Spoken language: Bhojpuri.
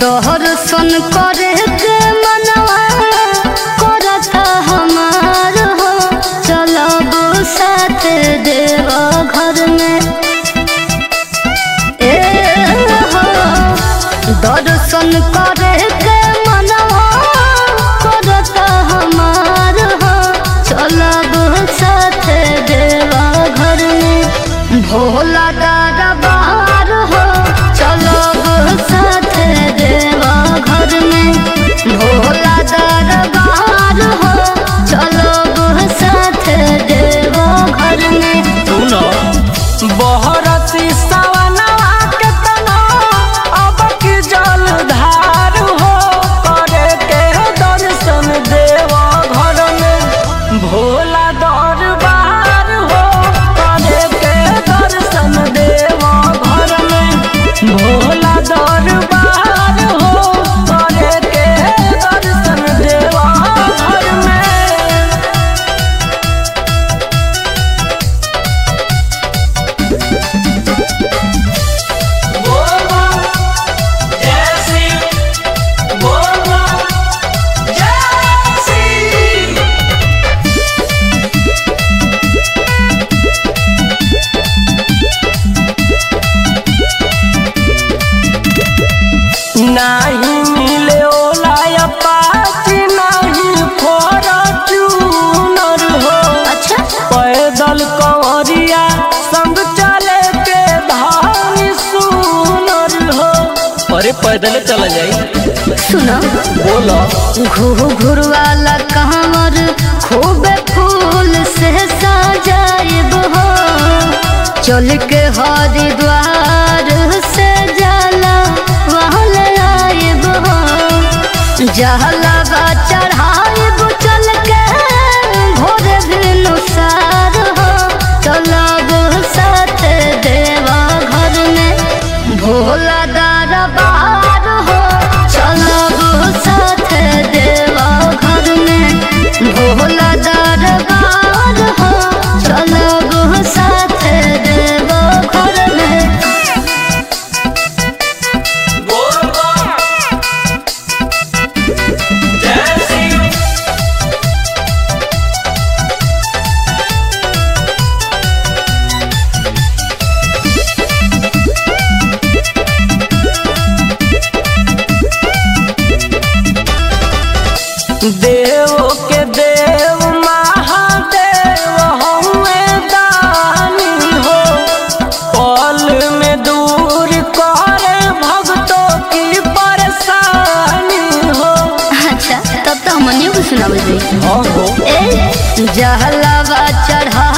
दर्शन करे के मनवा करता हमार हो। चलब साथ देव घर में हो। दर्शन करे के मनवा करता हमार हो। चलब साथ देव घर में भोला दरबार हो। चलब साथ देव घर में भोला दरबार हो। चलब साथ देव घर में सुनो बहरसी सवनवा के तना अब की जलधार हो। करे के दर्शन देव घर में भोला दरबार हो। करे के दर्शन देव घर में भोला दरबार हो। करे के दर्शन देव घर में नहीं मिले ओला अपाची नहीं फॉर्च्यूनर हो। अच्छा पैदल कंवरिया संग चले के धानी सुनर हो। अरे पैदल चला जाई सुनो बोलो घुर वाला कहवर खूब फूल से सजाइब हो। चल के हरिद्वार से जाला वहाँ ले आइब हो। जहलवा चढ़ाइब चल के भोर भिनुसार हो। चलब साथ देवा घर में भोला दरबार हो। चलब साथ देवा घर में भोला दरबार हो। चलब साथ देवा घर में देव के देव महादेव हमें दानी हो। पल में दूर करे भक्तों की परेशानी हो। अच्छा तब तो हमनियों को सुनावे जाई। हाँ हो जहलवा चढ़ा